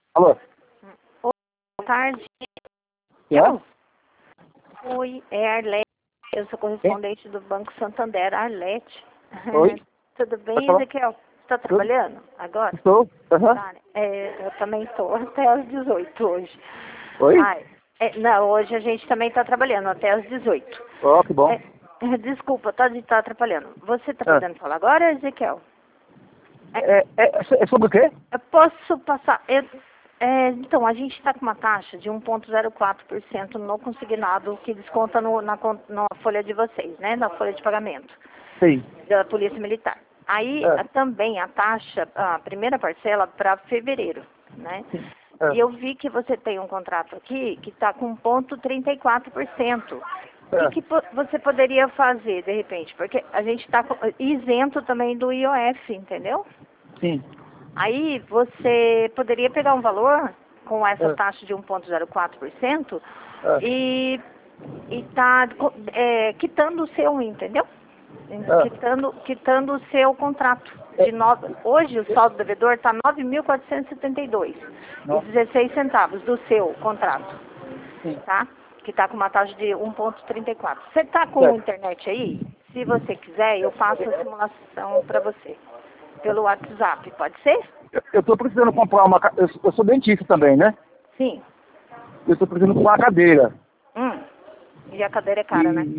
Alô? Oi, boa tarde. É? Oi, é Arlete. Eu sou correspondente do Banco Santander, Arlete. Oi? Tudo Pode bem, falar? Ezequiel? Está Tudo? trabalhando agora? Estou? Aham. Tá, né? Eu também estou até às 18 hoje. Oi? Ai, não, hoje a gente também está trabalhando até às 18. Ó, que bom. Desculpa, tá atrapalhando. Você está Ah. podendo falar agora, Ezequiel? É sobre o quê? Eu posso passar. Então, a gente está com uma taxa de 1,04% no consignado que desconta na folha de vocês, né? Na folha de pagamento Sim. da Polícia Militar. Aí É. também a taxa, a primeira parcela para fevereiro, né? É. E eu vi que você tem um contrato aqui que está com 1,34%. O É. que você poderia fazer, de repente? Porque a gente está isento também do IOF, entendeu? Sim. Aí você poderia pegar um valor com essa É. taxa de 1,04% É. e tá quitando o seu, entendeu? É. Quitando o seu contrato. Hoje o saldo devedor está 9.472 e Nossa. 16 centavos do seu contrato, Sim. tá? Que está com uma taxa de 1,34. Você está com Certo. internet aí? Se você quiser, eu passo a simulação para você. Pelo WhatsApp, pode ser? Eu tô precisando comprar uma... Eu sou dentista também, né? Sim. Eu tô precisando comprar uma cadeira. E a cadeira é cara, né?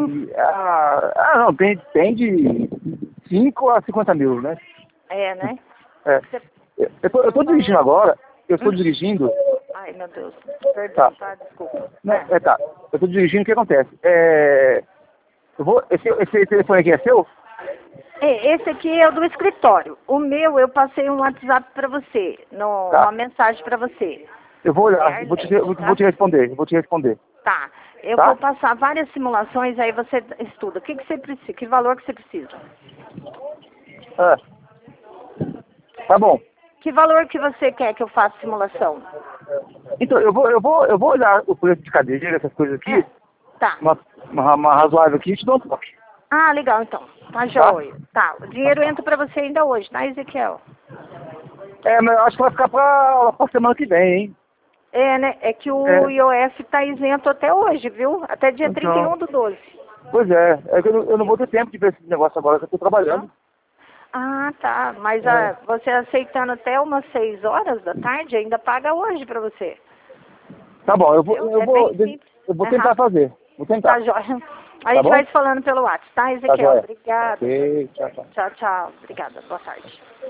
Não, tem de 5 a 50 mil, né? É, né? É. Você Eu tô dirigindo agora. Eu estou dirigindo. Ai, meu Deus. Tá. Perdão, tá? Desculpa. Não, tá. Eu tô dirigindo, o que acontece? Eu vou... Esse telefone aqui é seu? Esse aqui é o do escritório. O meu, eu passei um WhatsApp para você, uma Tá. mensagem para você. Eu vou olhar, É eu vou te, Arlete, tá? vou te responder, eu vou te responder. Tá. Eu Tá? vou passar várias simulações, aí você estuda. O que você precisa? Que valor que você precisa? Ah, tá bom. Que valor que você quer que eu faça simulação? Então, eu vou olhar o preço de cadeira, essas coisas aqui, Tá. uma razoável aqui, e te dou um toque. Ah, legal, então. Tá joia. Tá. O dinheiro entra para você ainda hoje, tá, Ezequiel? Mas eu acho que vai ficar pra semana que vem, hein? É, né? É que o É, IOF tá isento até hoje, viu? Até dia então, 31/12. pois é que eu não vou ter tempo de ver esse negócio agora, que eu tô trabalhando. Ah, tá. Mas É. você aceitando até umas 6 horas da tarde, ainda paga hoje pra você. Tá bom, Entendeu? É bem simples. eu vou É tentar rápido. fazer, vou tentar. Tá, joia. A Tá gente bom? vai se falando pelo WhatsApp, tá, Tá Ezequiel? joia. Obrigada. Ok, tchau, tchau. Tchau, tchau. Obrigada. Boa tarde.